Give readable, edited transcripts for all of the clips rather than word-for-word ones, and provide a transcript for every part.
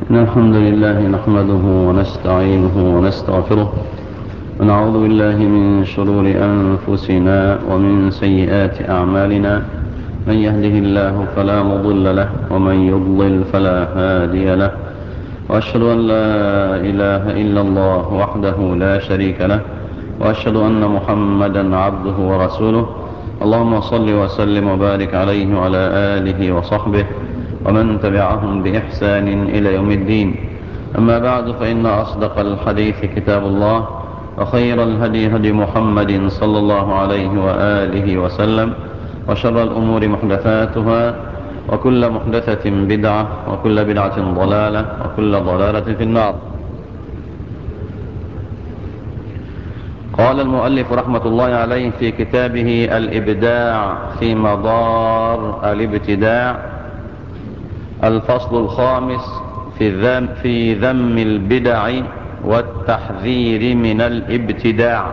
إن الحمد لله نحمده ونستعينه ونستغفره ونعوذ بالله من شرور أنفسنا ومن سيئات أعمالنا. من يهده الله فلا مضل له ومن يضلل فلا هادي له، وأشهد أن لا إله إلا الله وحده لا شريك له، وأشهد أن محمدا عبده ورسوله. اللهم صل وسلم وبارك عليه وعلى آله وصحبه ومن تبعهم بإحسان إلى يوم الدين. أما بعد، فإن أصدق الحديث كتاب الله، وخير الهدي هدي محمد صلى الله عليه وآله وسلم، وشر الأمور محدثاتها، وكل محدثة بدعة، وكل بدعة ضلالة، وكل ضلالة في النار. قال المؤلف رحمة الله عليه في كتابه الإبداع في مضار الابتداع: الفصل الخامس في ذم البدع والتحذير من الابتداع.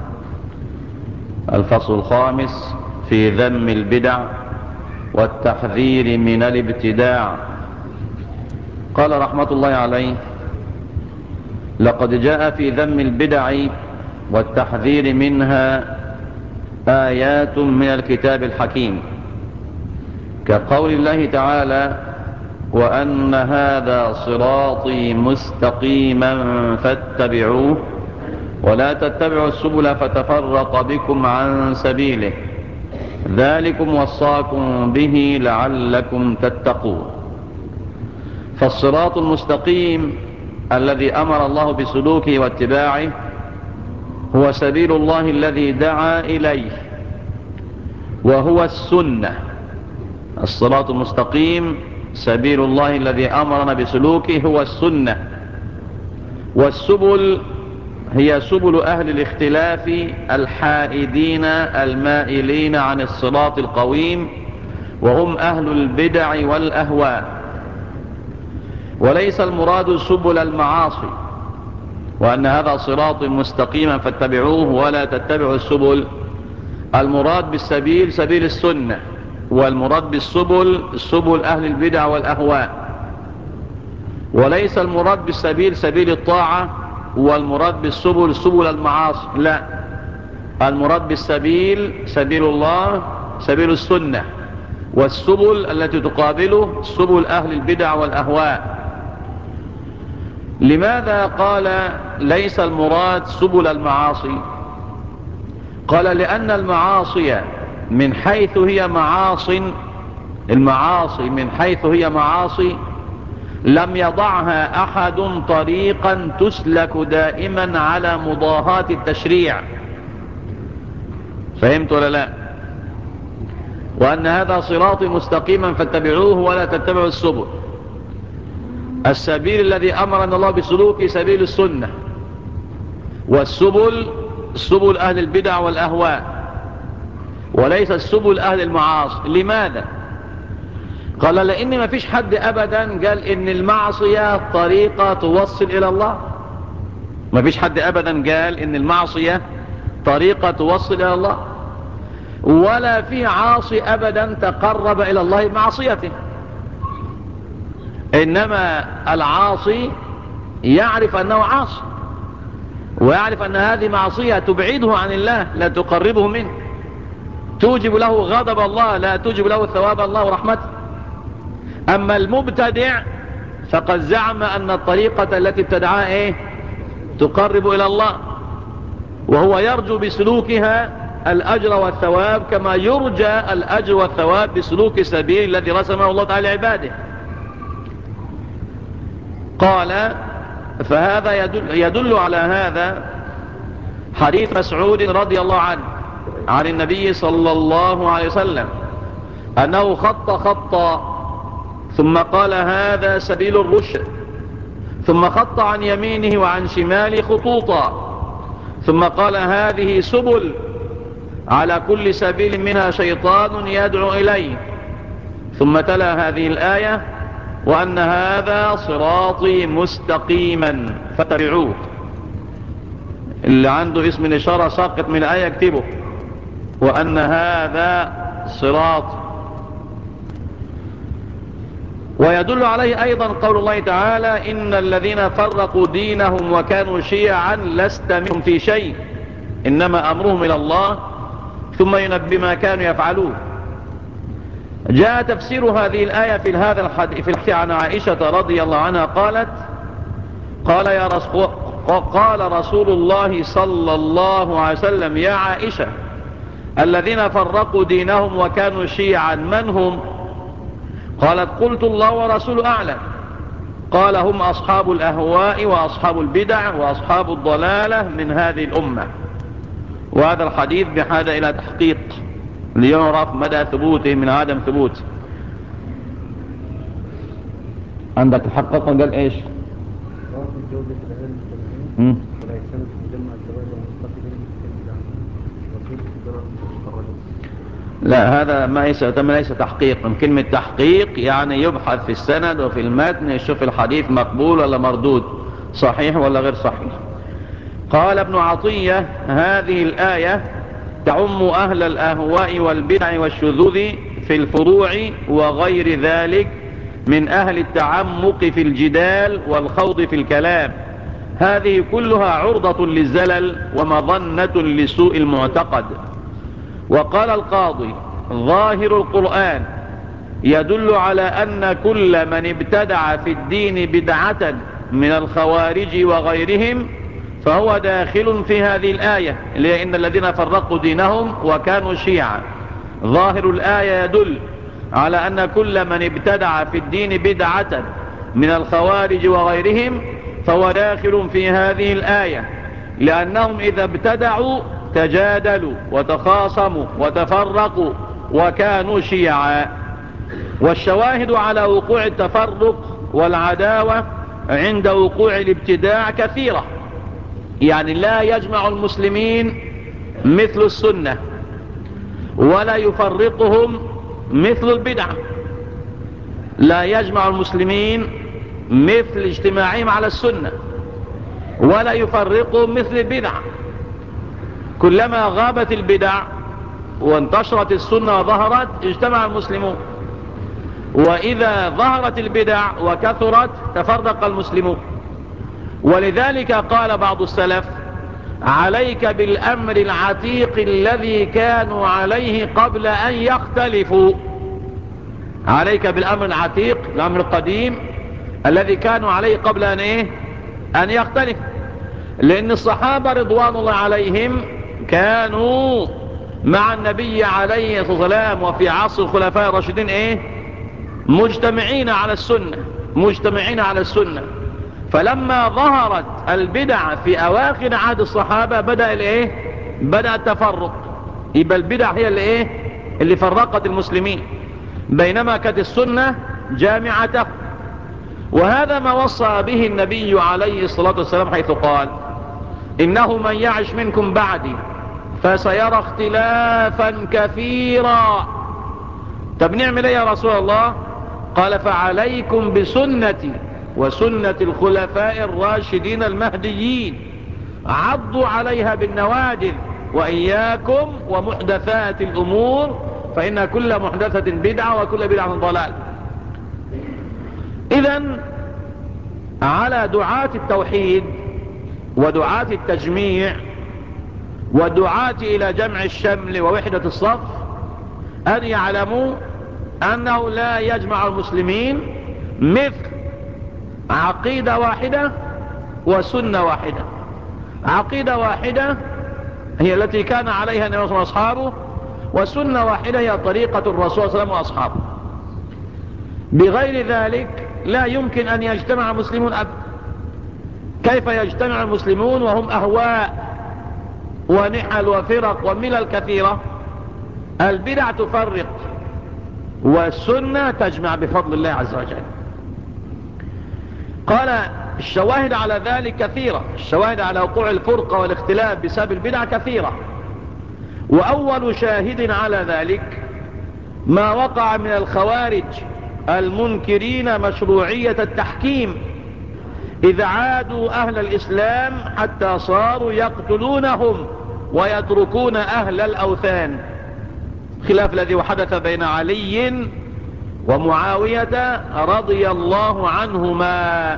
الفصل الخامس في ذم البدع والتحذير من الابتداع. قال رحمة الله عليه: لقد جاء في ذم البدع والتحذير منها آيات من الكتاب الحكيم، كقول الله تعالى: وأن هذا صراطي مستقيما فاتبعوه ولا تتبعوا السبل فتفرق بكم عن سبيله ذلكم وصاكم به لعلكم تتقون. فالصراط المستقيم الذي أمر الله بسلوكه واتباعه هو سبيل الله الذي دعا إليه، وهو السنة. الصراط المستقيم سبيل الله الذي أمرنا بسلوكه هو السنة، والسبل هي سبل أهل الاختلاف الحائدين المائلين عن الصراط القويم، وهم أهل البدع والأهواء. وليس المراد سبل المعاصي، وأن هذا صراط مستقيما فاتبعوه ولا تتبعوا السبل. المراد بالسبيل سبيل السنة، والمراد بالسبل سبل أهل البدع والأهواء. وليس المراد بالسبيل سبيل الطاعة، والمراد بالسبل سبل المعاصي، لا، المراد بالسبيل سبيل الله سبيل السنة، والسبل التي تقابله سبل أهل البدع والأهواء. لماذا قال ليس المراد سبل المعاصي؟ قال لأن المعاصي من حيث هي معاصي لم يضعها أحد طريقا تسلك دائما على مضاهاة التشريع. فهمت ولا لا؟ وأن هذا صراطي مستقيما فاتبعوه ولا تتبعوا السبل. السبيل الذي أمرنا الله بسلوكه سبيل السنة، والسبل سبل أهل البدع والأهواء، وليس السبل أهل المعاصي. لماذا؟ قال لأن ما فيش حد أبدا قال إن المعصية طريقة توصل إلى الله. ما فيش حد أبدا قال إن المعصية طريقة توصل إلى الله، ولا في عاصي أبدا تقرب إلى الله بمعصيته. إنما العاصي يعرف أنه عاصي، ويعرف أن هذه معصية تبعده عن الله لا تقربه منه، توجب له غضب الله لا توجب له ثواب الله ورحمته. أما المبتدع فقد زعم أن الطريقة التي ابتدعها تقرب إلى الله، وهو يرجو بسلوكها الأجر والثواب كما يرجى الأجر والثواب بسلوك السبيل الذي رسمه الله تعالى لعباده. قال: فهذا يدل على هذا حديث مسعود رضي الله عنه عن النبي صلى الله عليه وسلم أنه خط خطا ثم قال: هذا سبيل الرشد، ثم خط عن يمينه وعن شماله خطوطا، ثم قال: هذه سبل، على كل سبيل منها شيطان يدعو إليه، ثم تلا هذه الآية: وأن هذا صراطي مستقيما فاتبعوه. اللي عنده اسم الإشارة ساقط من الآية اكتبه: وأن هذا صراط. ويدل عليه أيضا قول الله تعالى: إن الذين فرقوا دينهم وكانوا شيعا لست منهم في شيء إنما أمرهم إلى الله ثم ينبئ ما كانوا يفعلون. جاء تفسير هذه الآية في هذا الحديث عن عائشة رضي الله عنها قالت: قال رسول الله صلى الله عليه وسلم: يا عائشة، الذين فرقوا دينهم وكانوا شيعا من هم؟ قالت: قلت الله ورسوله أعلم. قال: هم أصحاب الأهواء وأصحاب البدع وأصحاب الضلالة من هذه الأمة. وهذا الحديث بحاجة إلى تحقيق ليعرف مدى ثبوته من عدم ثبوته. عندك تحقق وقال إيش؟ لا، هذا ما ليس تحقيق. من كلمة تحقيق يعني يبحث في السند وفي المتن يشوف الحديث مقبول ولا مردود، صحيح ولا غير صحيح. قال ابن عطية: هذه الآية تعم أهل الأهواء والبدع والشذوذ في الفروع وغير ذلك من أهل التعمق في الجدال والخوض في الكلام. هذه كلها عرضة للزلل ومظنة لسوء المعتقد. وقال القاضي: ظاهر القرآن يدل على أن كل من ابتدع في الدين بدعة من الخوارج وغيرهم فهو داخل في هذه الآية، لأن الذين فرقوا دينهم وكانوا شيعا. ظاهر الآية يدل على أن كل من ابتدع في الدين بدعة من الخوارج وغيرهم فهو داخل في هذه الآية، لأنهم إذا ابتدعوا تجادلوا وتخاصموا وتفرقوا وكانوا شيعا. والشواهد على وقوع التفرق والعداوة عند وقوع الابتداع كثيرة. يعني لا يجمع المسلمين مثل السنة ولا يفرقهم مثل البدع. لا يجمع المسلمين مثل اجتماعهم على السنة ولا يفرقهم مثل البدع. كلما غابت البدع وانتشرت السنة وظهرت اجتمع المسلمون، وإذا ظهرت البدع وكثرت تفرق المسلمون. ولذلك قال بعض السلف: عليك بالأمر العتيق الذي كانوا عليه قبل أن يختلفوا. عليك بالأمر العتيق، الأمر القديم الذي كانوا عليه قبل أن يختلف. لأن الصحابة رضوان الله عليهم كانوا مع النبي عليه الصلاة والسلام وفي عصر الخلفاء الراشدين مجتمعين على السنة، مجتمعين على السنة. فلما ظهرت البدع في أواخر عهد الصحابة بدأ التفرق. يبقى البدع هي اللي فرقت المسلمين، بينما كانت السنة جامعة. وهذا ما وصى به النبي عليه الصلاة والسلام حيث قال: إنه من يعش منكم بعدي فسيرى اختلافا كثيرا. طب نعمل ايه يا رسول الله؟ قال: فعليكم بسنتي وسنة الخلفاء الراشدين المهديين، عضوا عليها بالنواجذ، وإياكم ومحدثات الأمور فإن كل محدثة بدعة وكل بدعة ضلال. إذن على دعاة التوحيد ودعاة التجميع ودعاة إلى جمع الشمل ووحدة الصف أن يعلموا أنه لا يجمع المسلمين مثل عقيدة واحدة وسنة واحدة. عقيدة واحدة هي التي كان عليها النبي صلى الله عليه وسلم وأصحابه، وسنة واحدة هي طريقة الرسول صلى الله عليه وسلم وأصحابه. بغير ذلك لا يمكن أن يجتمع المسلمون أبدا. كيف يجتمع المسلمون وهم أهواء ونحل وفرق وملل كثيرة؟ البدع تفرق والسنة تجمع بفضل الله عز وجل. قال: الشواهد على ذلك كثيرة. الشواهد على وقوع الفرقة والاختلاف بسبب البدع كثيرة. وأول شاهد على ذلك ما وقع من الخوارج المنكرين مشروعية التحكيم، إذ عادوا أهل الإسلام حتى صاروا يقتلونهم ويتركون أهل الأوثان. خلاف الذي حدث بين علي ومعاوية رضي الله عنهما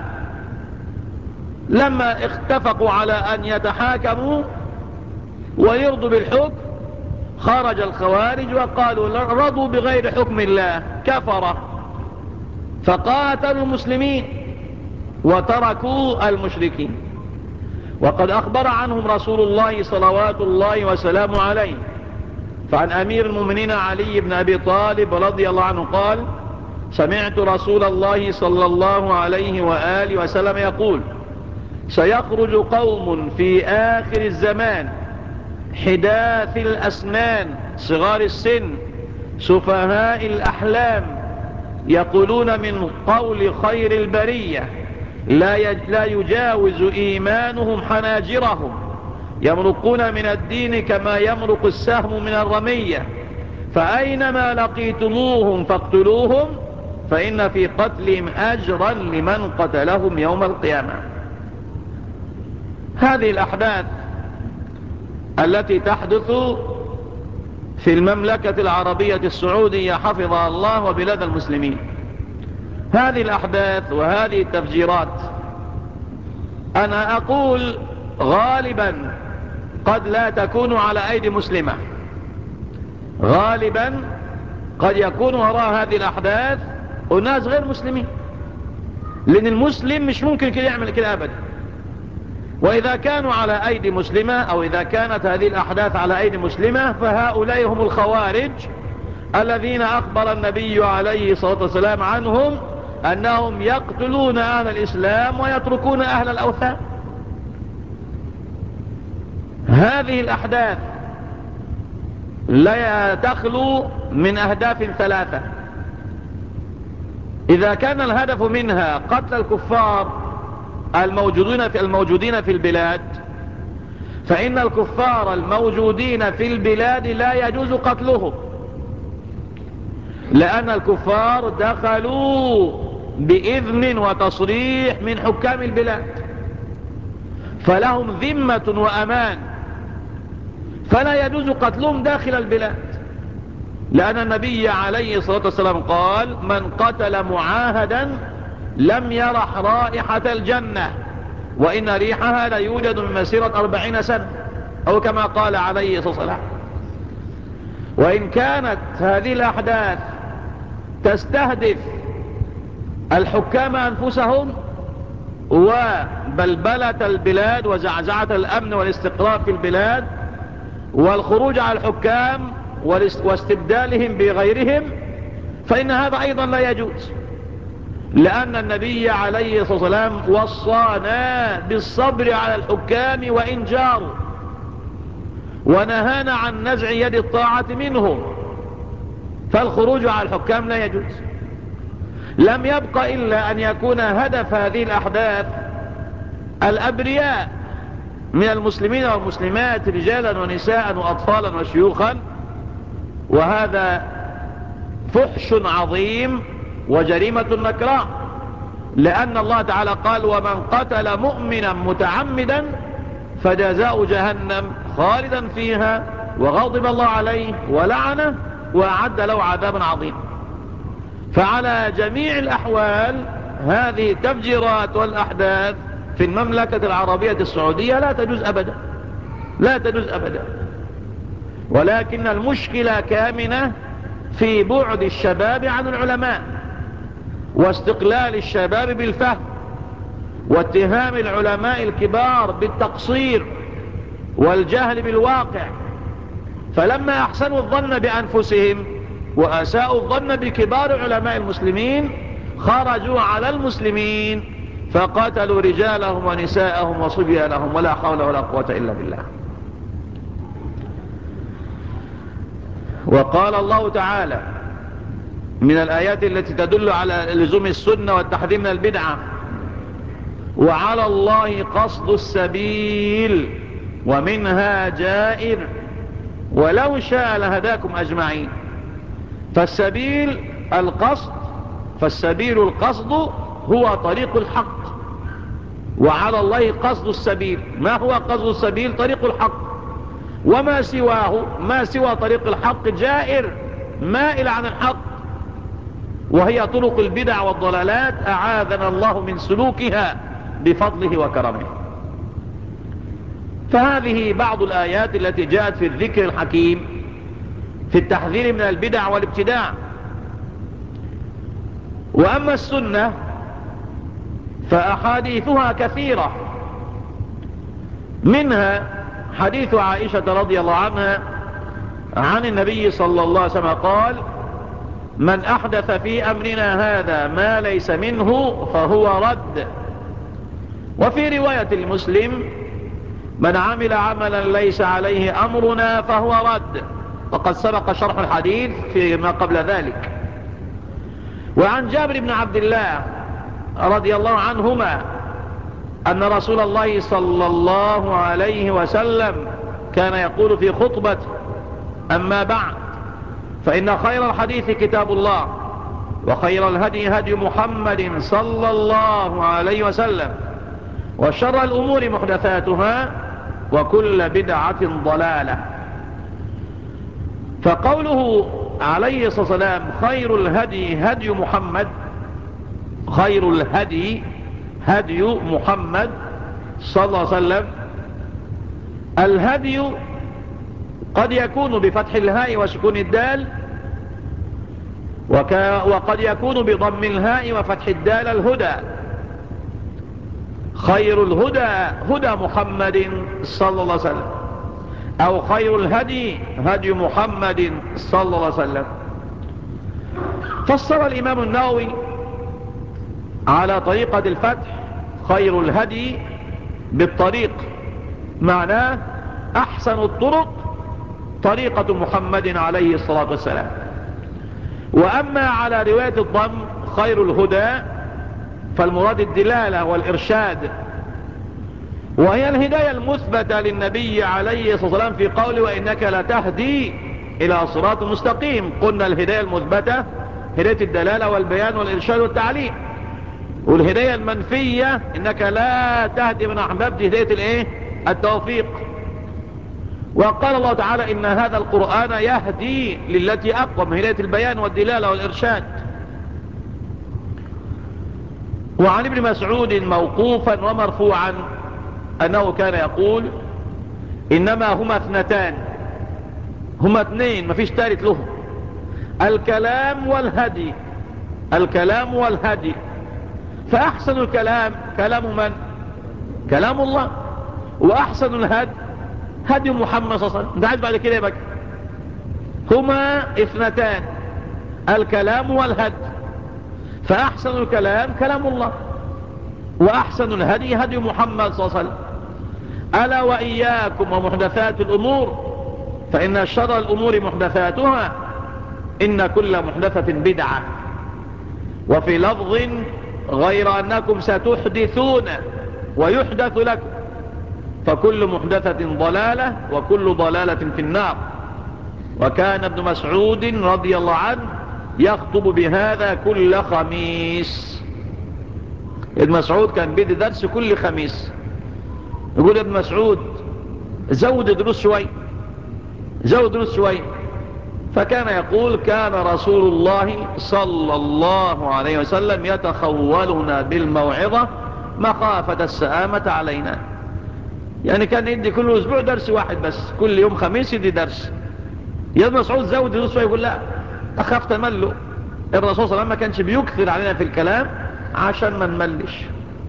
لما اتفقوا على أن يتحاكموا ويرضوا بالحكم، خرج الخوارج وقالوا رضوا بغير حكم الله كفر، فقاتلوا المسلمين وتركوا المشركين. وقد أخبر عنهم رسول الله صلوات الله وسلامه عليه، فعن أمير المؤمنين علي بن أبي طالب رضي الله عنه قال: سمعت رسول الله صلى الله عليه وآله وسلم يقول: سيخرج قوم في آخر الزمان حداث الأسنان صغار السن سفهاء الأحلام، يقولون من قول خير البرية لا يجاوز إيمانهم حناجرهم، يمرقون من الدين كما يمرق السهم من الرمية، فأينما لقيتموهم فاقتلوهم، فإن في قتلهم أجرا لمن قتلهم يوم القيامة. هذه الأحداث التي تحدث في المملكة العربية السعودية حفظها الله وبلاد المسلمين، هذه الأحداث وهذه التفجيرات أنا أقول غالبا قد لا تكون على أيدي مسلمة، غالبا قد يكون وراء هذه الأحداث أناس غير مسلمين، لأن المسلم مش ممكن كده يعمل كده أبدا. وإذا كانوا على أيدي مسلمة أو إذا كانت هذه الأحداث على أيدي مسلمة فهؤلاء هم الخوارج الذين أخبر النبي عليه الصلاة والسلام عنهم أنهم يقتلون أهل الإسلام ويتركون أهل الأوثان. هذه الأحداث لا تخلو من أهداف ثلاثة: إذا كان الهدف منها قتل الكفار الموجودين في البلاد، فإن الكفار الموجودين في البلاد لا يجوز قتلهم، لأن الكفار دخلوا بإذن وتصريح من حكام البلاد، فلهم ذمة وأمان، فلا يجوز قتلهم داخل البلاد، لأن النبي عليه الصلاة والسلام قال: من قتل معاهدا لم يرح رائحة الجنة، وإن ريحها لا يوجد من مسيرة 40 سنة، أو كما قال عليه الصلاة والسلام. وإن كانت هذه الأحداث تستهدف الحكام أنفسهم وبلبلة البلاد وزعزعة الأمن والاستقرار في البلاد والخروج على الحكام واستبدالهم بغيرهم، فإن هذا أيضا لا يجوز، لأن النبي عليه الصلاة والسلام وصانا بالصبر على الحكام وإن جاروا، ونهانا عن نزع يد الطاعة منهم، فالخروج على الحكام لا يجوز. لم يبق إلا أن يكون هدف هذه الأحداث الأبرياء من المسلمين والمسلمات رجالا ونساء وأطفالا وشيوخا، وهذا فحش عظيم وجريمة نكراء، لأن الله تعالى قال: ومن قتل مؤمنا متعمدا فجزاء جهنم خالدا فيها وغضب الله عليه ولعنه وأعد له عذابا عظيما. فعلى جميع الأحوال هذه التفجيرات والأحداث في المملكة العربية السعودية لا تجوز أبدا، لا تجوز أبدا. ولكن المشكلة كامنة في بعد الشباب عن العلماء، واستقلال الشباب بالفهم، واتهام العلماء الكبار بالتقصير والجهل بالواقع. فلما أحسنوا الظن بأنفسهم وأساءوا الظن بكبار علماء المسلمين خرجوا على المسلمين فقتلوا رجالهم ونساءهم وصبيانهم، ولا حول ولا قوة إلا بالله. وقال الله تعالى من الآيات التي تدل على لزوم السنة والتحذير من البدعة: وعلى الله قصد السبيل ومنها جائر ولو شاء لهداكم أجمعين. فالسبيل القصد، فالسبيل القصد هو طريق الحق، وعلى الله قصد السبيل. ما هو قصد السبيل؟ طريق الحق، وما سواه ما سوى طريق الحق جائر مائل عن الحق. وهي طرق البدع والضلالات، أعاذنا الله من سلوكها بفضله وكرمه. فهذه بعض الآيات التي جاءت في الذكر الحكيم في التحذير من البدع والابتداع. وأما السنة فأحاديثها كثيرة، منها حديث عائشة رضي الله عنها عن النبي صلى الله عليه وسلم قال: من أحدث في أمرنا هذا ما ليس منه فهو رد. وفي رواية المسلم: من عمل عملا ليس عليه أمرنا فهو رد. وقد سبق شرح الحديث فيما قبل ذلك. وعن جابر بن عبد الله رضي الله عنهما أن رسول الله صلى الله عليه وسلم كان يقول في خطبته: أما بعد، فإن خير الحديث كتاب الله، وخير الهدي هدي محمد صلى الله عليه وسلم، وشر الأمور محدثاتها، وكل بدعة ضلالة. فقوله عليه الصلاة والسلام خير الهدي هدي محمد، خير الهدي هدي محمد صلى الله عليه وسلم. الهدي قد يكون بفتح الهاء وسكون الدال، وقد يكون بضم الهاء وفتح الدال الهدى. خير الهدى هدى محمد صلى الله عليه وسلم، أو خير الهدي هدي محمد صلى الله عليه وسلم. فسر الإمام النووي على طريقة الفتح خير الهدي بالطريق، معناه أحسن الطرق طريقة محمد عليه الصلاة والسلام. وأما على رواية الضم خير الهدى فالمراد الدلالة والإرشاد، وهي الهداية المثبتة للنبي عليه الصلاة والسلام في قوله: وإنك لتهدي إلى صراط مستقيم. قلنا الهداية المثبتة هداية الدلالة والبيان والإرشاد والتعليم، والهداية المنفية إنك لا تهدي من أحببت هداية التوفيق. وقال الله تعالى: إن هذا القرآن يهدي للتي أقوم، هداية البيان والدلالة والإرشاد. وعن ابن مسعود موقوفا ومرفوعا أنه كان يقول: إنما هما اثنتان، هما اثنين مفيش ثالث لهم: الكلام والهدي. الكلام والهدي، فأحسن الكلام كلام من؟ كلام الله. وأحسن الهدي هدي محمد صلى الله عليه وسلم. انت عايز بعد كده يبقى هما اثنتان: الكلام والهدي، فأحسن الكلام كلام الله، وأحسن الهدي هدي محمد صلى الله عليه وسلم. ألا وإياكم ومحدثات الأمور، فإن شر الأمور محدثاتها، إن كل محدثة بدعة. وفي لفظ: غير أنكم ستحدثون ويحدث لكم، فكل محدثة ضلالة وكل ضلالة في النار. وكان ابن مسعود رضي الله عنه يخطب بهذا كل خميس. ابن مسعود كان بيدي درس كل خميس. يقول ابن مسعود: زود دروس شوي، زود دروس شوي. فكان يقول: كان رسول الله صلى الله عليه وسلم يتخولنا بالموعظة مخافة السآمة علينا. يعني كان يدي كل أسبوع درس واحد بس، كل يوم خميس يدي درس. يا ابن مسعود زود دروس شوي. يقول: لا، أخاف تمله. الرسول صلى الله عليه وسلم ما كانش بيكثر علينا في الكلام عشان ما نملش.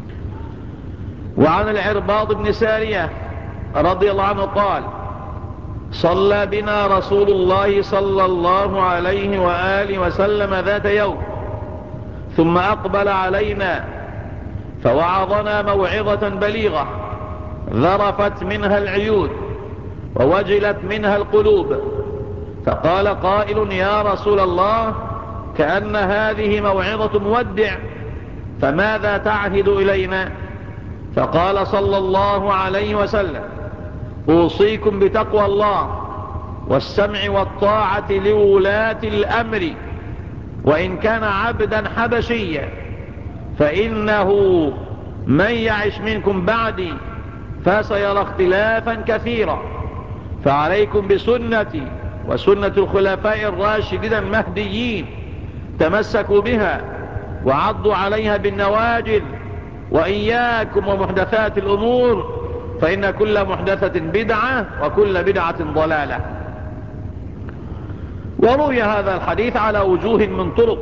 وعن العرباض بن سارية رضي الله عنه قال: صلى بنا رسول الله صلى الله عليه وآله وسلم ذات يوم، ثم أقبل علينا فوعظنا موعظة بليغة ذرفت منها العيون ووجلت منها القلوب. فقال قائل: يا رسول الله، كأن هذه موعظة مودع، فماذا تعهد إلينا؟ فقال صلى الله عليه وسلم: أوصيكم بتقوى الله والسمع والطاعة لولاة الأمر، وإن كان عبدا حبشيا، فإنه من يعش منكم بعدي فسيرى اختلافا كثيرا، فعليكم بسنتي وسنة الخلفاء الراشدين المهديين، تمسكوا بها وعضوا عليها بالنواجذ، وإياكم ومحدثات الأمور، فإن كل محدثة بدعة وكل بدعة ضلالة. وروي هذا الحديث على وجوه من طرق.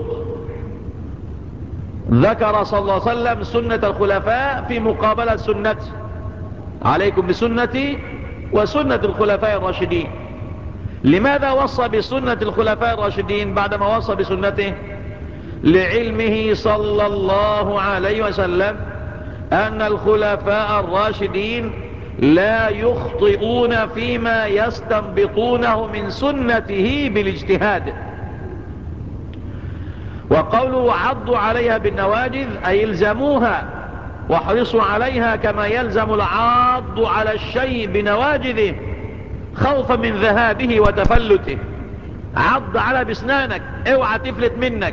ذكر صلى الله عليه وسلم سنة الخلفاء في مقابلة سنته: عليكم بسنتي وسنة الخلفاء الراشدين. لماذا وصى بسنة الخلفاء الراشدين بعدما وصى بسنته؟ لعلمه صلى الله عليه وسلم أن الخلفاء الراشدين لا يخطئون فيما يستنبطونه من سنته بالاجتهاد. وقوله عضوا عليها بالنواجذ أي الزموها واحرصوا عليها كما يلزم العاض على الشيء بنواجذه خوفا من ذهابه وتفلته. عض على بسنانك، اوعى تفلت منك.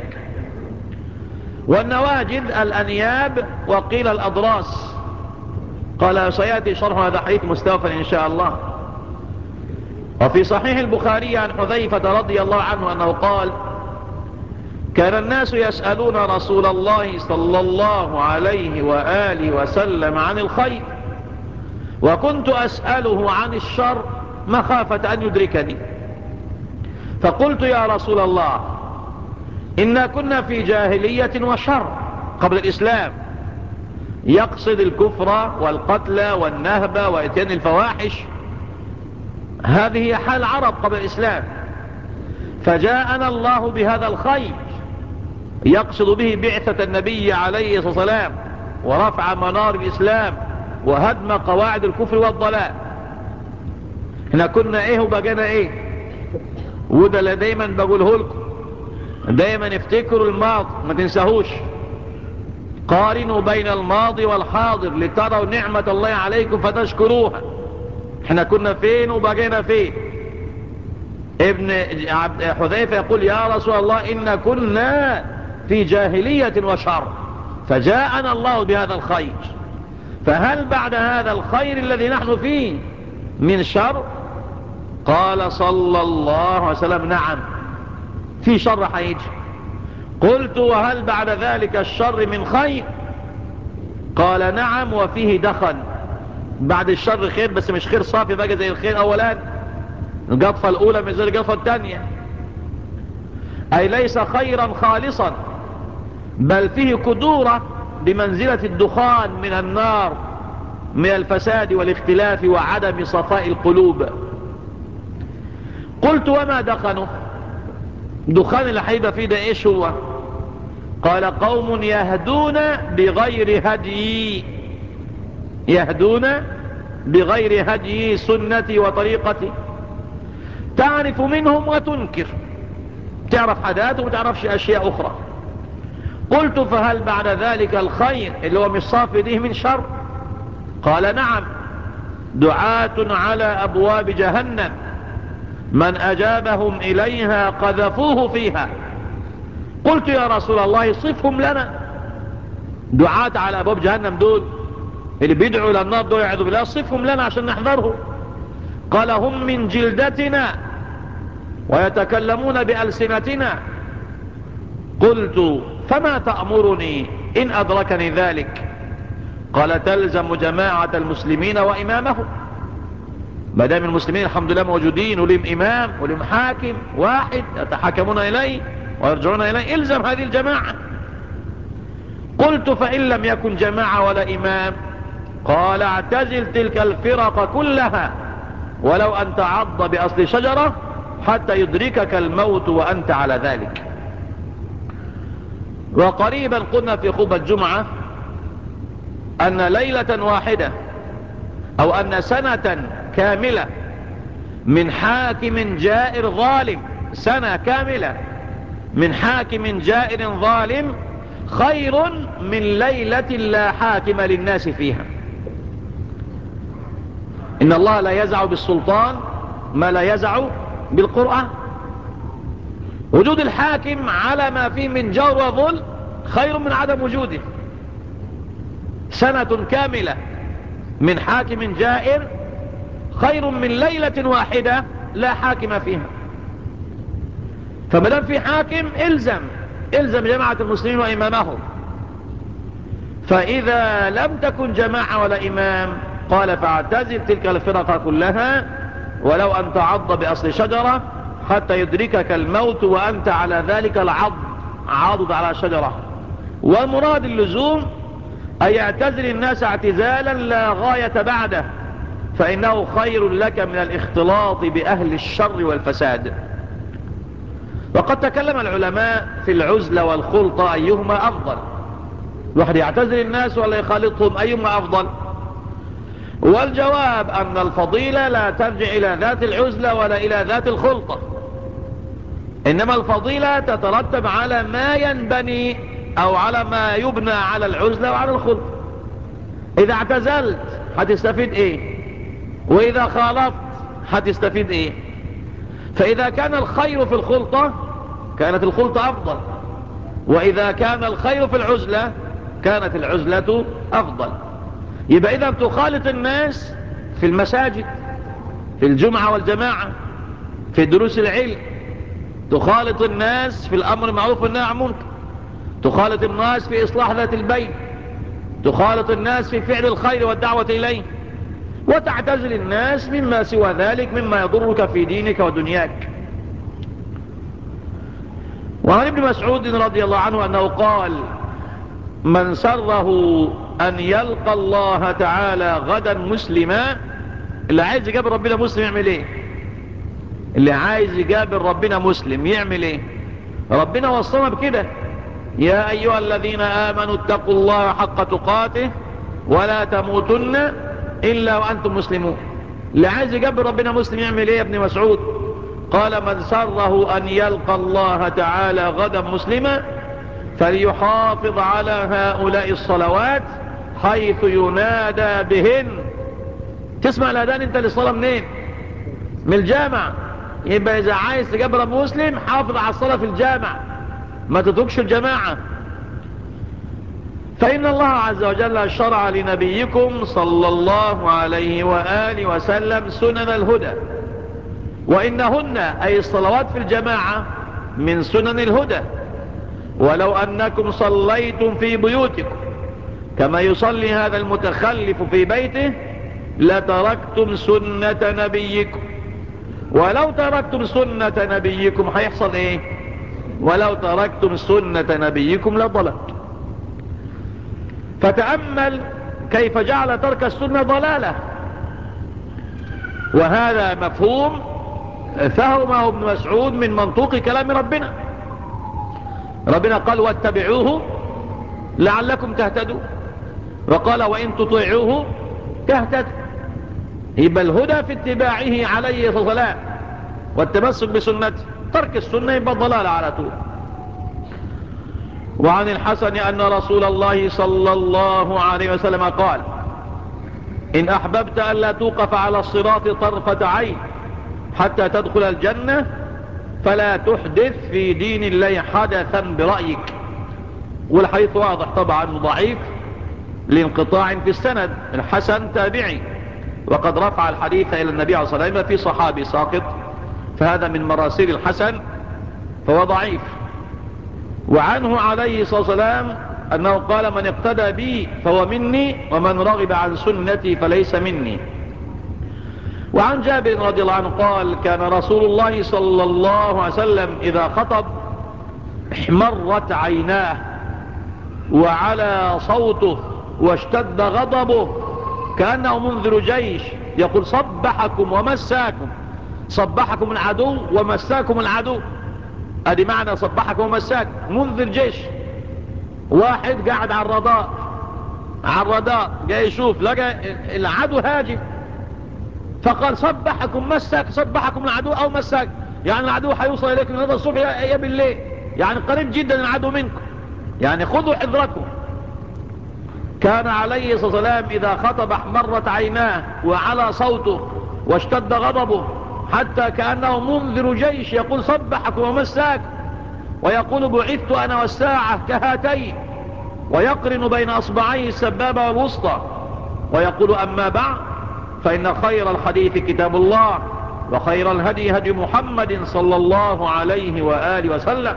والنواجذ الأنياب وقيل الأضراس. قال سيأتي شرح هذا الحديث مستوفا إن شاء الله. وفي صحيح البخاري عن حذيفة رضي الله عنه أنه قال: كان الناس يسألون رسول الله صلى الله عليه وآله وسلم عن الخير، وكنت أسأله عن الشر مخافة أن يدركني، فقلت: يا رسول الله، إنا كنا في جاهلية وشر قبل الإسلام، يقصد الكفر والقتل والنهب وإتيان الفواحش. هذه هي حال العرب قبل الإسلام، فجاءنا الله بهذا الخير يقصد به بعثة النبي عليه الصلاة والسلام ورفع منار الإسلام وهدم قواعد الكفر والضلال. احنا كنا ايه وبقينا ايه، وده اللي دايما بقوله لكم، دايما افتكروا الماضي ما تنساهوش. قارنوا بين الماضي والحاضر لتروا نعمة الله عليكم فتشكروها. احنا كنا فين وبقينا فين. ابن حذيفة يقول: يا رسول الله، إن كنا في جاهلية وشر، فجاءنا الله بهذا الخير، فهل بعد هذا الخير الذي نحن فيه من شر؟ قال صلى الله عليه وسلم: نعم، في شر حيجي. قلت: وهل بعد ذلك الشر من خير؟ قال: نعم، وفيه دخن. بعد الشر خير، بس مش خير صافي بقى زي الخير أولا. القطفة الأولى مش زي القطفة الثانية، أي ليس خيرا خالصا، بل فيه كدورة بمنزلة الدخان من النار، من الفساد والاختلاف وعدم صفاء القلوب. قلت: وما دخنه؟ دخان الحيبة فيه ده ايش هو؟ قال: قوم يهدون بغير هدي، يهدون بغير هدي سنتي وطريقتي، تعرف منهم وتنكر، تعرف حداث وما تعرفش أشياء أخرى. قلت: فهل بعد ذلك الخير اللي هو مش صافي ديه من شر؟ قال: نعم، دعاة على أبواب جهنم، من أجابهم إليها قذفوه فيها. قلت: يا رسول الله، صفهم لنا. دعاة على أبواب جهنم دول اللي بيدعوا إلى النار دول، يعوذ بالله، صفهم لنا عشان نحذره. قال: هم من جلدتنا ويتكلمون بألسنتنا. قلت: فما تأمرني إن أدركني ذلك؟ قال: تلزم جماعة المسلمين وإمامهم. ما دام المسلمين الحمد لله موجودين ولهم إمام ولهم حاكم واحد يتحكمون إليه ويرجعون إليه، إلزم هذه الجماعة. قلت: فإن لم يكن جماعة ولا إمام؟ قال: اعتزل تلك الفرق كلها ولو أن تعض بأصل شجرة حتى يدركك الموت وأنت على ذلك. وقريبا قلنا في خطبة الجمعة أن ليلة واحدة أو أن سنة كاملة من حاكم جائر ظالم، سنة كاملة من حاكم جائر ظالم خير من ليلة لا حاكم للناس فيها. إن الله لا يزع بالسلطان ما لا يزع بالقرآن. وجود الحاكم على ما فيه من جور وظلم خير من عدم وجوده. سنة كاملة من حاكم جائر خير من ليلة واحدة لا حاكم فيها. فمدام في حاكم الزم جماعة المسلمين وإمامهم. فإذا لم تكن جماعة ولا إمام قال فاعتزل تلك الفرق كلها ولو أن تعض بأصل شجرة حتى يدركك الموت وأنت على ذلك العض، عاضد على شجرة. والمراد اللزوم أن يعتزل الناس اعتزالا لا غاية بعده، فإنه خير لك من الاختلاط بأهل الشر والفساد. وقد تكلم العلماء في العزلة والخلطة أيهما أفضل، الواحد يعتزل الناس ولا يخالطهم، أيهما أفضل؟ والجواب أن الفضيلة لا ترجع إلى ذات العزلة ولا إلى ذات الخلطة، إنما الفضيلة تترتب على ما ينبني أو على ما يبنى على العزلة وعلى الخلطة. إذا اعتزلت هتستفيد إيه؟ وإذا خالطت هتستفيد إيه؟ فإذا كان الخير في الخلطة كانت الخلطة أفضل، وإذا كان الخير في العزلة كانت العزلة أفضل. يبقى إذا تخالط الناس في المساجد، في الجمعة والجماعة، في دروس العلم، تخالط الناس في الأمر معروف والنهي عن المنكر، تخالط الناس في إصلاح ذات البين، تخالط الناس في فعل الخير والدعوة إليه، وتعتزل الناس مما سوى ذلك مما يضرك في دينك ودنياك. وعن ابن مسعود رضي الله عنه أنه قال: من سره أن يلقى الله تعالى غدا مسلما. اللي عايز يقابل ربنا مسلم يعمل ايه؟ اللي عايز يقابل ربنا مسلم يعمل ايه؟ ربنا وصلنا بكده: يا أيها الذين آمنوا اتقوا الله حق تقاته ولا تموتن إلا وأنتم مسلمون. اللي عايز يقابل ربنا مسلم يعمل ايه يا ابن مسعود؟ قال: من سره أن يلقى الله تعالى غدا مسلما فليحافظ على هؤلاء الصلوات حيث ينادى بهن. تسمع الأذان انت للصلاة منين؟ من الجامع. يبقى إذا عايز تقابل رب مسلم حافظ على الصلاة في الجامع، ما تتركش الجماعة. فإن الله عز وجل شرع لنبيكم صلى الله عليه وآله وسلم سنن الهدى، وإنهن أي الصلوات في الجماعة من سنن الهدى. ولو أنكم صليتم في بيوتكم كما يصلي هذا المتخلف في بيته لتركتم سنة نبيكم. ولو تركتم سنة نبيكم هيحصل ايه؟ ولو تركتم سنة نبيكم لضللتم. فتأمل كيف جعل ترك السنة ضلالة، وهذا مفهوم فهمه ابن مسعود من منطوق كلام ربنا. ربنا قال: واتبعوه لعلكم تهتدوا، وقال: وإن تطيعوه تهتدوا. يبقى الهدى في اتباعه عليه الصلاة والسلام والتمسك بسنته، ترك السنة يبقى ضلال على طول. وعن الحسن أن رسول الله صلى الله عليه وسلم قال: إن أحببت أن لا توقف على الصراط طرفة عين حتى تدخل الجنة فلا تحدث في دين الله حدثا برأيك. والحديث واضح طبعا ضعيف لانقطاع في السند، الحسن تابعي وقد رفع الحديث إلى النبي عليه الصلاة والسلام في صحابي ساقط، فهذا من مراسيل الحسن فهو ضعيف. وعنه عليه الصلاة والسلام أنه قال: من اقتدى بي فهو مني ومن رغب عن سنتي فليس مني. وعن جابر رضي الله عنه قال: كان رسول الله صلى الله عليه وسلم إذا خطب احمرت عيناه وعلى صوته واشتد غضبه كأنه منذر جيش يقول: صبحكم ومساكم. صبحكم العدو ومساكم العدو، ادي معنى صبحكم ومساكم. منذر جيش، واحد قاعد على الرادار جاي يشوف لقى العدو هاجم فقال: صبحكم مساك، صبحكم العدو او مساك، يعني العدو هيوصل اليكم النهارده الصبح يا بالليل، يعني قريب جدا العدو منكم، يعني خذوا حذركم. كان عليه الصلاة والسلام إذا خطب احمرت عيناه وعلى صوته واشتد غضبه حتى كأنه منذر جيش يقول: صبحكم ومساكم، ويقول: بعثت أنا والساعة كهاتين، ويقرن بين أصبعيه السبابة والوسطى، ويقول: أما بعد فإن خير الحديث كتاب الله، وخير الهدي هدي محمد صلى الله عليه وآله وسلم،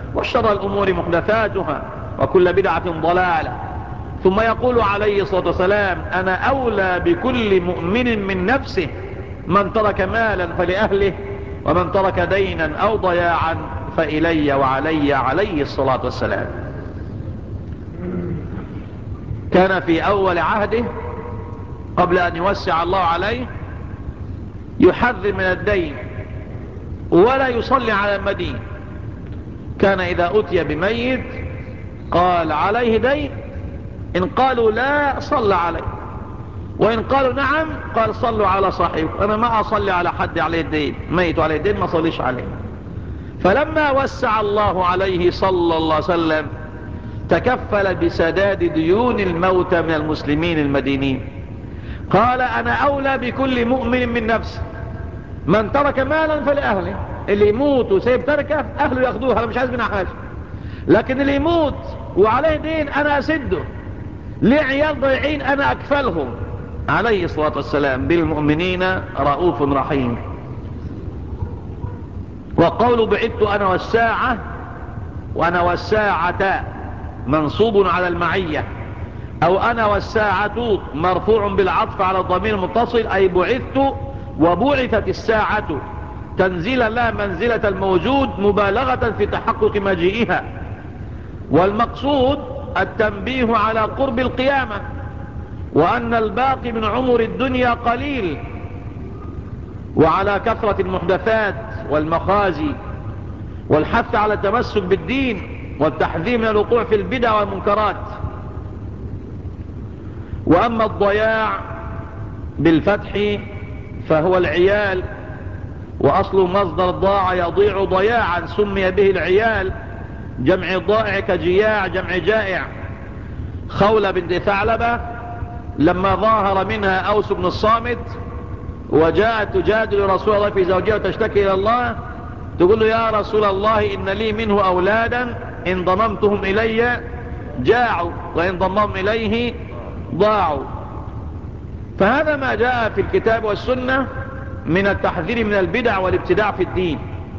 وشر الأمور محدثاتها وكل بدعة ضلالة. ثم يقول عليه الصلاة والسلام: أنا أولى بكل مؤمن من نفسه، من ترك مالا فلأهله، ومن ترك دينا أو ضياعا فإلي وعلي، عليه الصلاة والسلام. كان في أول عهده قبل أن يوسع الله عليه يحذر من الدين ولا يصلي على المدين. كان إذا أتي بميت قال: عليه دين؟ إن قالوا لا صلى عليه، وإن قالوا نعم قال: صلوا على صاحبكم. أنا ما أصلي على حد عليه الدين، ميت عليه الدين ما صليش عليه. فلما وسع الله عليه صلى الله عليه وسلم تكفل بسداد ديون الموتى من المسلمين المدينين. قال: أنا أولى بكل مؤمن من نفسه، من ترك مالا فلأهله. اللي يموت وسيب تركه أهله ياخدوها، أنا مش عايز منها حاجة. لكن اللي يموت وعليه دين أنا أسده، ليه عيال ضيعين أنا أكفلهم. عليه الصلاة والسلام بالمؤمنين رؤوف رحيم. وقول بعدت أنا والساعة، وأنا والساعة منصوب على المعية، أو أنا والساعة مرفوع بالعطف على الضمير المتصل، أي بعثت وبعثت الساعة تنزيلا لها منزلة الموجود مبالغة في تحقق مجيئها. والمقصود التنبيه على قرب القيامة، وأن الباقي من عمر الدنيا قليل، وعلى كثرة المحدثات والمخازي، والحث على التمسك بالدين، والتحذير من الوقوع في البدع والمنكرات. وأما الضياع بالفتح فهو العيال، وأصل مصدر ضاع يضيع ضياعا، سمي به العيال، جمع ضائع كجياع جمع جائع. خولة بنت ثعلبة لما ظاهر منها أوس بن الصامت وجاءت تجادل رسول الله في زوجها وتشتكي إلى الله، تقول له: يا رسول الله إن لي منه أولادا إن ضممتهم إلي جاعوا، وإن ضمهم إليه ضاعوا. فهذا ما جاء في الكتاب والسنة من التحذير من البدع والابتداع في الدين.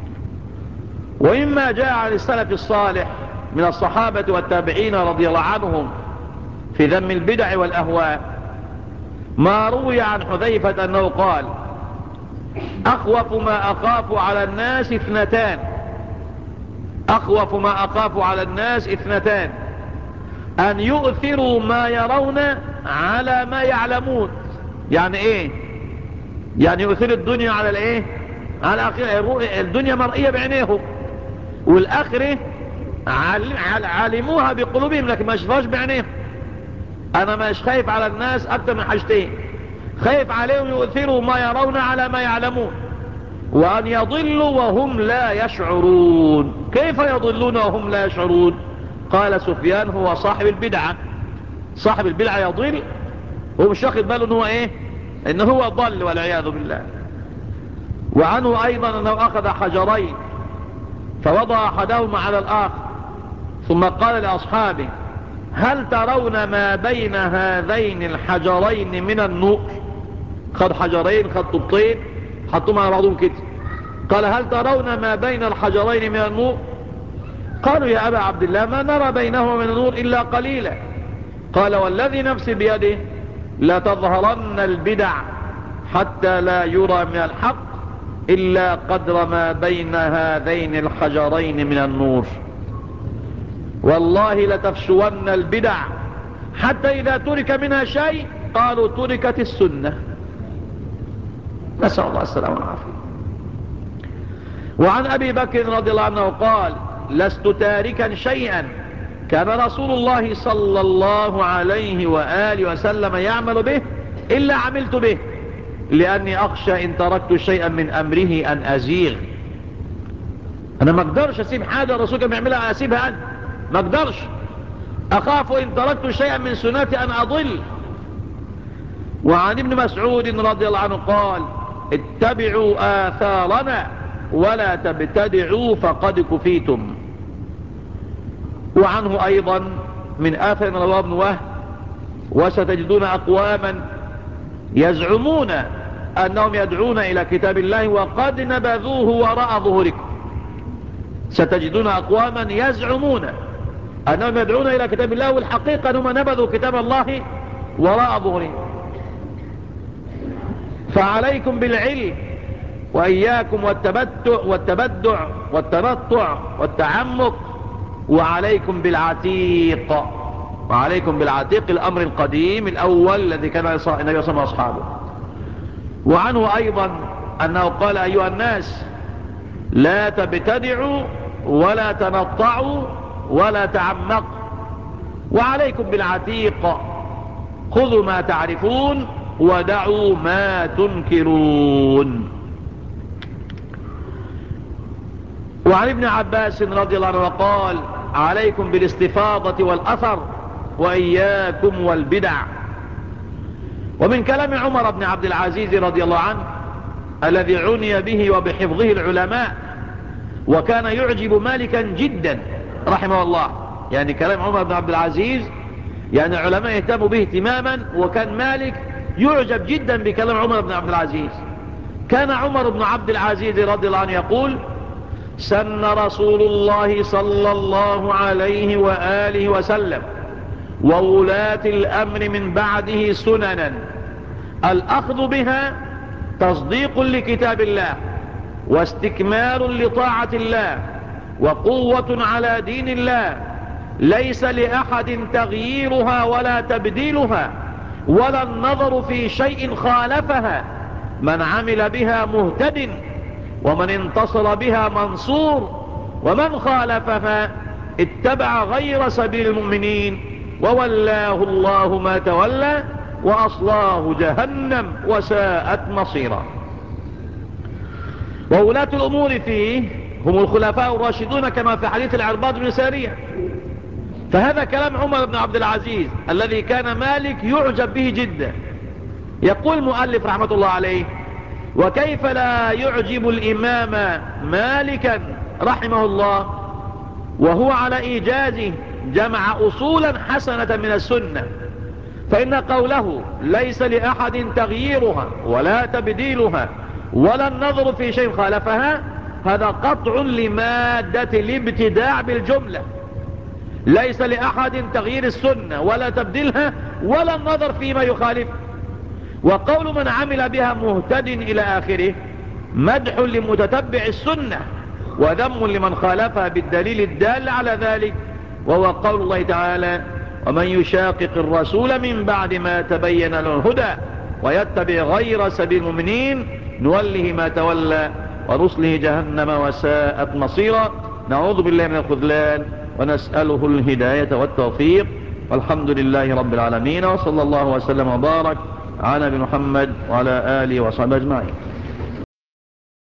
وإما جاء عن السلف الصالح من الصحابة والتابعين رضي الله عنهم في ذم البدع والأهواء، ما روي عن حذيفة أنه قال: أخوف ما أخاف على الناس اثنتان، أخوف ما أخاف على الناس اثنتان، أن يؤثروا ما يرون على ما يعلمون. يعني إيه؟ يعني يؤثر الدنيا على الإيه؟ على الآخرة. الدنيا مرئية بعينيهم، والآخرة علموها بقلوبهم لكن ما شفاش بعينيهم. أنا مش خايف على الناس أكثر من حاجتين: خايف عليهم يؤثروا ما يرون على ما يعلمون، وأن يضلوا وهم لا يشعرون. كيف يضلون وهم لا يشعرون؟ قال سفيان: هو صاحب البدعة. صاحب البدعة يضل هو مش واخد باله انه ايه، انه هو ضل والعياذ بالله. وعنه ايضا انه اخذ حجرين فوضع احدهما على الاخر، ثم قال لاصحابه: هل ترون ما بين هذين الحجرين من النور؟ خد حجرين، خد طوبتين، حطوهم على بعضهم كده، قال: هل ترون ما بين الحجرين من النور؟ قالوا: يا أبا عبد الله ما نرى بينهما من النور إلا قليلا. قال: والذي نفسي بيده لتظهرن البدع حتى لا يرى من الحق إلا قدر ما بين هذين الحجرين من النور. والله لتفشون البدع حتى إذا ترك منها شيء قالوا تركت السنة. نسأل الله السلامة والعافية. وعن أبي بكر رضي الله عنه قال: لست تاركا شيئا كان رسول الله صلى الله عليه وآله وسلم يعمل به إلا عملت به، لأني أخشى إن تركت شيئا من أمره أن أزيغ. أنا ما أقدرش أسيب حاجة الرسول كان يعملها أسيبها أنا، ما أقدرش. أخاف إن تركت شيئا من سنتي أن أضل. وعن ابن مسعود رضي الله عنه قال: اتبعوا آثارنا ولا تبتدعوا فقد كفيتم. وعنه أيضا من آثار رواه ابن وهب: وستجدون أقواما يزعمون أنهم يدعون إلى كتاب الله وقد نبذوه وراء ظهوركم. ستجدون أقواما يزعمون أنهم يدعون إلى كتاب الله، والحقيقة أنهم نبذوا كتاب الله وراء ظهورهم. فعليكم بالعلم وإياكم والتبدع والتنطع والتعمق، وعليكم بالعتيق، وعليكم بالعتيق، الأمر القديم الأول الذي كان النبي صلى الله عليه وسلم وأصحابه. وعنه أيضا أنه قال: أيها الناس لا تبتدعوا ولا تنطعوا ولا تعمقوا، وعليكم بالعتيق، خذوا ما تعرفون ودعوا ما تنكرون. وعن ابن عباس رضي الله عنه قال: عليكم بالاستفاضة والأثر وإياكم والبدع. ومن كلام عمر بن عبد العزيز رضي الله عنه الذي عني به وبحفظه العلماء، وكان يعجب مالكا جدا رحمه الله. يعني كلام عمر بن عبد العزيز يعني العلماء يهتموا به اهتماما، وكان مالك يعجب جدا بكلام عمر بن عبد العزيز. كان عمر بن عبد العزيز رضي الله عنه يقول: سن رسول الله صلى الله عليه وآله وسلم وولاة الأمر من بعده سننا الأخذ بها تصديق لكتاب الله واستكمال لطاعة الله وقوة على دين الله، ليس لأحد تغييرها ولا تبديلها ولا النظر في شيء خالفها، من عمل بها مهتد ومن انتصر بها منصور، ومن خالفها اتبع غير سبيل المؤمنين وولاه الله ما تولى وأصلاه جهنم وساءت مصيرا. وولاة الأمور فيه هم الخلفاء الراشدون كما في حديث العرباض بن سارية. فهذا كلام عمر بن عبد العزيز الذي كان مالك يعجب به جدا. يقول المؤلف رحمة الله عليه: وكيف لا يعجب الإمام مالكا رحمه الله وهو على إيجازه جمع أصولا حسنة من السنة، فإن قوله ليس لأحد تغييرها ولا تبديلها ولا النظر في شيء خالفها، هذا قطع لمادة الابتداع بالجملة. ليس لأحد تغيير السنة ولا تبديلها ولا النظر فيما يخالف. وقول من عمل بها مهتد إلى آخره مدح لمتتبع السنة وذم لمن خالفها بالدليل الدال على ذلك، وهو قول الله تعالى: ومن يشاقق الرسول من بعد ما تبين له الهدى ويتبع غير سبيل المؤمنين نوله ما تولى ونصله جهنم وساءت مصيرا. نعوذ بالله من الخذلان ونسأله الهداية والتوفيق، والحمد لله رب العالمين، وصلى الله وسلم وبارك على نبينا محمد وعلى آله وصحبه أجمعين.